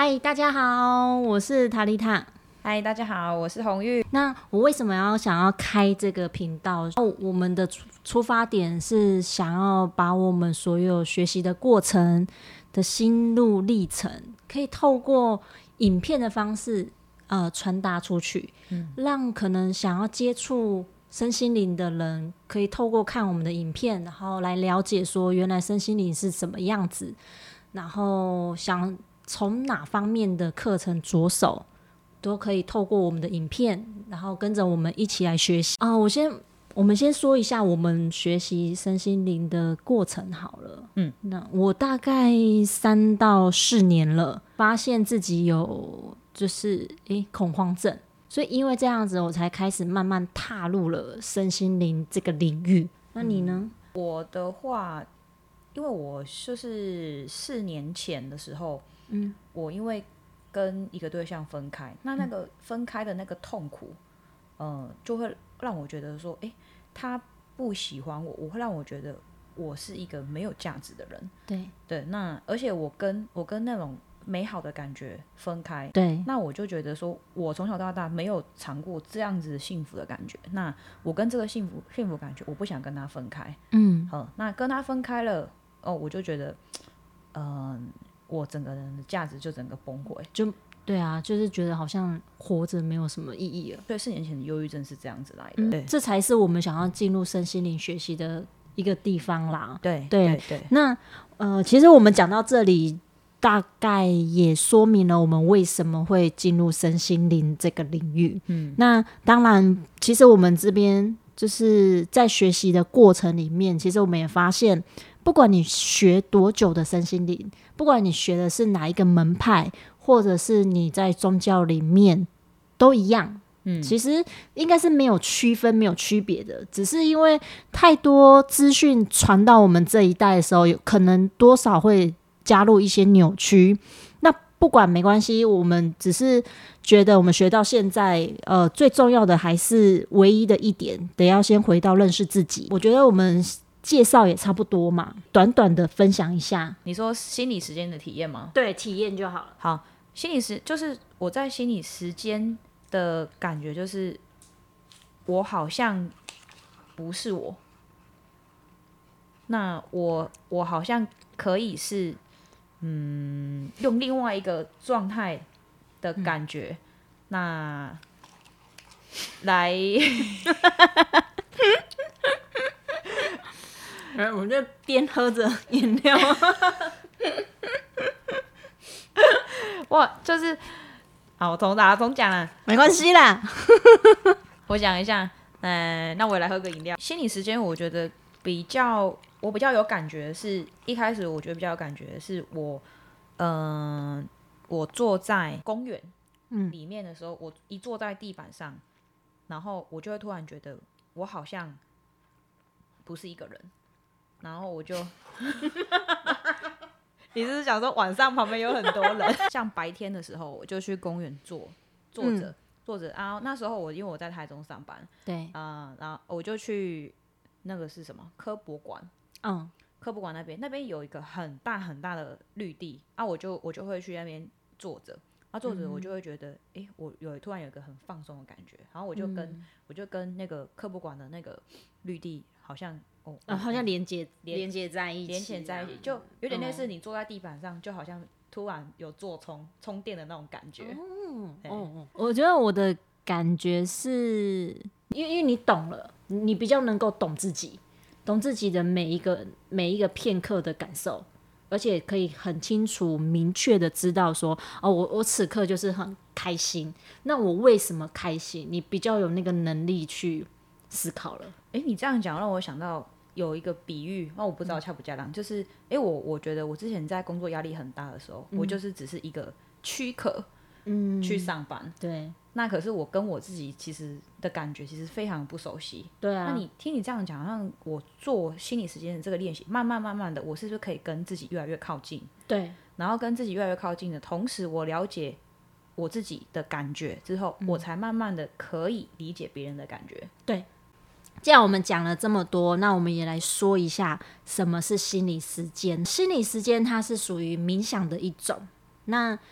嗨，大家好，我是塔丽塔。 嗨，大家好，我是红玉。 那我为什么想要开这个频道？我们的出发点是想要把我们所有学习的过程的心路历程，可以透过影片的方式传达出去，让可能想要接触身心灵的人可以透过看我们的影片，然后来了解说原来身心灵是什么样子，然后想从哪方面的课程着手，都可以透过我们的影片，然后跟着我们一起来学习啊。我们先说一下我们学习身心灵的过程好了。那我大概3到4年了，发现自己有就是恐慌症，所以因为这样子，我才开始慢慢踏入了身心灵这个领域。那你呢？ 我的话，因为我就是4年前的时候，我因为跟一个对象分开，那个分开的那个痛苦，就会让我觉得说，他不喜欢我，我会让我觉得我是一个没有价值的人。对，那而且我跟那种美好的感觉分开， 对， 那我就觉得说，我从小到大没有尝过这样子幸福的感觉，那我跟这个幸福感觉，我不想跟他分开。那跟他分开了，我就觉得，我整个人的价值就整个崩溃， 对啊，就是觉得好像活着没有什么意义了。 对，4年前的忧郁症是这样子来的。对， 这才是我们想要进入身心灵学习的一个地方啦。 对。 那其实我们讲到这里，大概也说明了我们为什么会进入身心灵这个领域。那当然，其实我们这边就是在学习的过程里面，其实我们也发现，不管你学多久的身心灵，不管你学的是哪一个门派，或者是你在宗教里面，都一样。其实应该是没有区分、没有区别的，只是因为太多资讯传到我们这一代的时候，有可能多少会加入一些扭曲。那不管没关系，我们只是觉得我们学到现在，最重要的还是唯一的一点，得要先回到认识自己。我觉得我们介绍也差不多嘛，短短的分享一下。 你说心理时间的体验吗？ 对，体验就好了。 好，就是我在心理时间的感觉，就是我好像不是我，那我好像可以是用另外一个状态的感觉，那来我就边喝着饮料哇，就是好，我重讲了， 没关系啦。 我想一下，那我也来喝个饮料。心理时间，我觉得我比较有感觉的是，一开始我觉得比较有感觉的是我坐在公园里面的时候，我一坐在地板上，然后我就会突然觉得我好像不是一个人，然后我就你是不是想说晚上旁边有很多人？像白天的时候，我就去公园坐着啊。那时候因为我在台中上班， 对， 然后我就去那个是什么科博馆，科博馆那边有一个很大很大的绿地啊，我就会去那边坐着。坐着我就会觉得，我突然有一个很放松的感觉，然后我就跟那个科博馆的那个绿地好像好像连接在一起， 就有点类似你坐在地板上，就好像突然有做充电的那种感觉。 我觉得我的感觉是，因为你懂了，你比较能够懂自己的每一个片刻的感受，而且可以很清楚明确的知道说，我此刻就是很开心，那我为什么开心？你比较有那个能力去思考了。 你这样讲让我想到有一个比喻，那我不知道恰不恰当，就是我觉得我之前在工作压力很大的时候，我就是只是一个躯壳去上班， 对， 那可是我跟我自己其实的感觉其实非常不熟悉。 对啊， 那你听你这样讲，好像我做心理时间的这个练习，慢慢的，我是不是可以跟自己越来越靠近？ 对， 然后跟自己越来越靠近的同时，我了解我自己的感觉之后，我才慢慢的可以理解别人的感觉。 对。既然我们讲了这么多，那我们也来说一下什么是心理时间。心理时间它是属于冥想的一种，那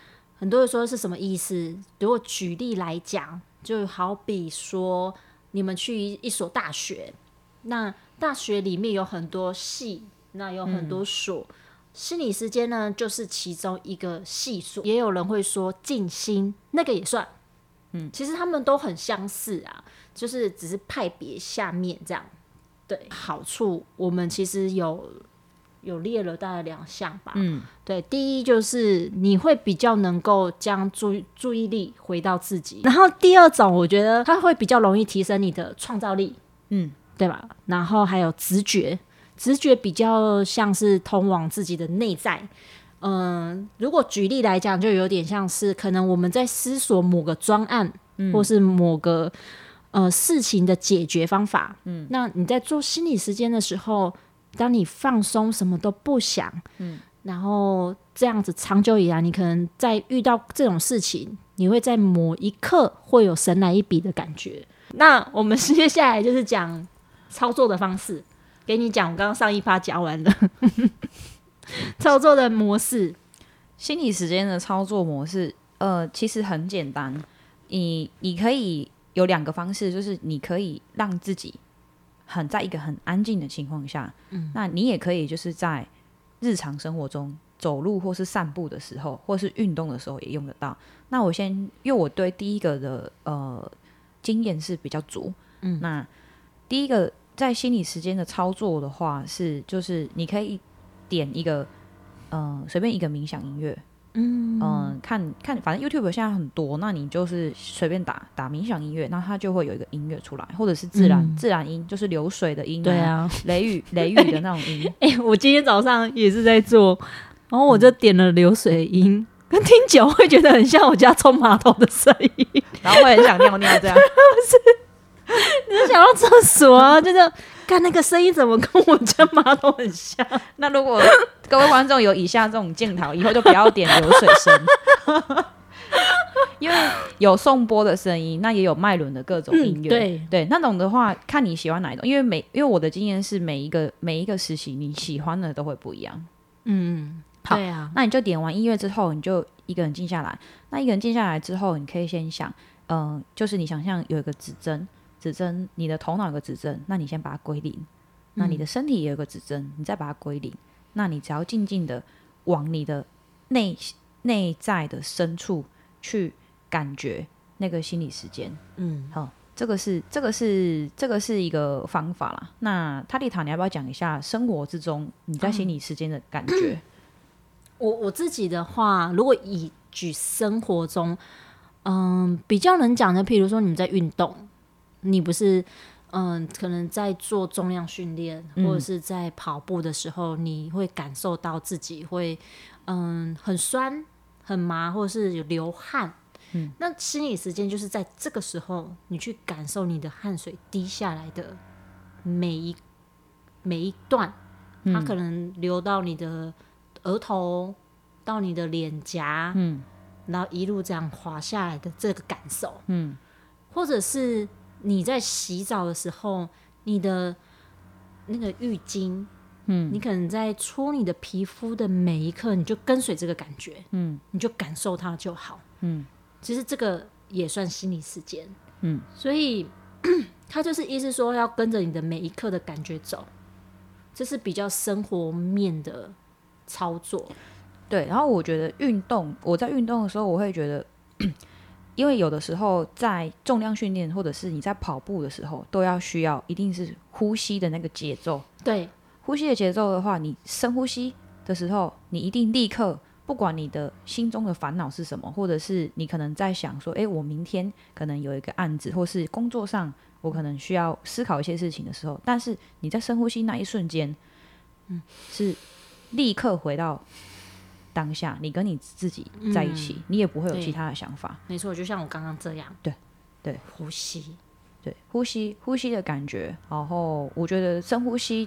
很多人说是什么意思？如果举例来讲，就好比说你们去一所大学，那大学里面有很多系，那有很多所，心理时间呢就是其中一个系所。也有人会说静心，那个也算。其实他们都很相似啊，就是只是派别下面这样。对，好处我们其实有列了大概2项吧。对，第一就是你会比较能够将注意力回到自己，然后第二种我觉得它会比较容易提升你的创造力，对吧？然后还有直觉比较像是通往自己的内在。如果举例来讲，就有点像是可能我们在思索某个专案，或是某个事情的解决方法。那你在做心理时间的时候，当你放松，什么都不想，然后这样子长久以来，你可能在遇到这种事情，你会在某一刻会有神来一笔的感觉。那我们接下来就是讲操作的方式，给你讲，我刚刚上一趴讲完了操作的模式。 心理时间的操作模式，其实很简单，你可以有2个方式，就是你可以让自己在一个很安静的情况下，那你也可以就是在日常生活中走路或是散步的时候，或是运动的时候也用得到。那因为我对第一个的经验是比较足，那第一个在心理时间的操作的话就是你可以点一个随便一个冥想音乐，看反正 YouTube 现在很多，那你就是随便打冥想音乐，那它就会有一个音乐出来，或者是自然音，就是流水的音， 对啊， 雷雨的那种音。 我今天早上也是在做，然后我就点了流水音，跟听久会觉得很像我家冲马桶的声音， 然后会很想尿尿这样。 不是，你是想到厕所啊？就是看那个声音怎么跟我家马桶很像。 那如果各位观众有以下这种镜头，以后就不要点流水声，因为有颂钵的声音，那也有脉轮的各种音乐。对，那种的话，看你喜欢哪一种，因为我的经验是每一个时期你喜欢的都会不一样。好，对啊。那你就点完音乐之后，你就一个人静下来。那一个人静下来之后，你可以先想，就是你想象有一个指针，你的头脑有个指针，那你先把它归零。那你的身体也有个指针，你再把它归零。那你只要静静的往你的内在的深处去感觉那个心理时间。好，这个是一个方法啦。那塔丽塔，你要不要讲一下生活之中你在心理时间的感觉？ 我自己的话，如果以举生活中，比较能讲的，譬如说你们在运动，你不是可能在做重量训练，或者是在跑步的时候，你会感受到自己会很酸、很麻，或者是有流汗。那心理时间就是在这个时候，你去感受你的汗水滴下来的每一段，它可能流到你的额头，到你的脸颊，然后一路这样滑下来的这个感受，或者是你在洗澡的时候，你的那个浴巾，你可能在搓你的皮肤的每一刻，你就跟随这个感觉，你就感受它就好，其实这个也算心理时间，所以它就是意思说要跟着你的每一刻的感觉走，这是比较生活面的操作。 对，然后我觉得我在运动的时候，我会觉得因为有的时候在重量训练或者是你在跑步的时候，都需要一定是呼吸的那个节奏。 对， 呼吸的节奏的话，你深呼吸的时候，你一定立刻，不管你的心中的烦恼是什么，或者是你可能在想说，我明天可能有一个案子，或是工作上我可能需要思考一些事情的时候，但是你在深呼吸那一瞬间，是立刻回到当下，你跟你自己在一起，你也不会有其他的想法。 没错，就像我刚刚这样， 对， 呼吸， 对，呼吸的感觉。然后我觉得深呼吸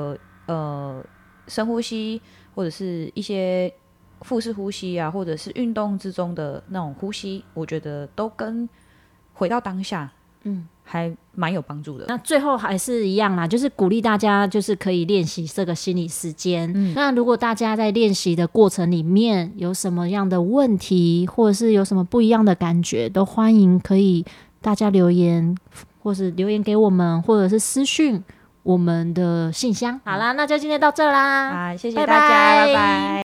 或者是一些腹式呼吸啊，或者是运动之中的那种呼吸，我觉得都跟回到当下还蛮有帮助的。 那最后还是一样啦，就是鼓励大家就是可以练习这个心理时间。那如果大家在练习的过程里面有什么样的问题，或者是有什么不一样的感觉，都欢迎可以大家留言，或是留言给我们，或者是私讯我们的信箱。好啦，那就今天到这啦， 谢谢大家，拜拜。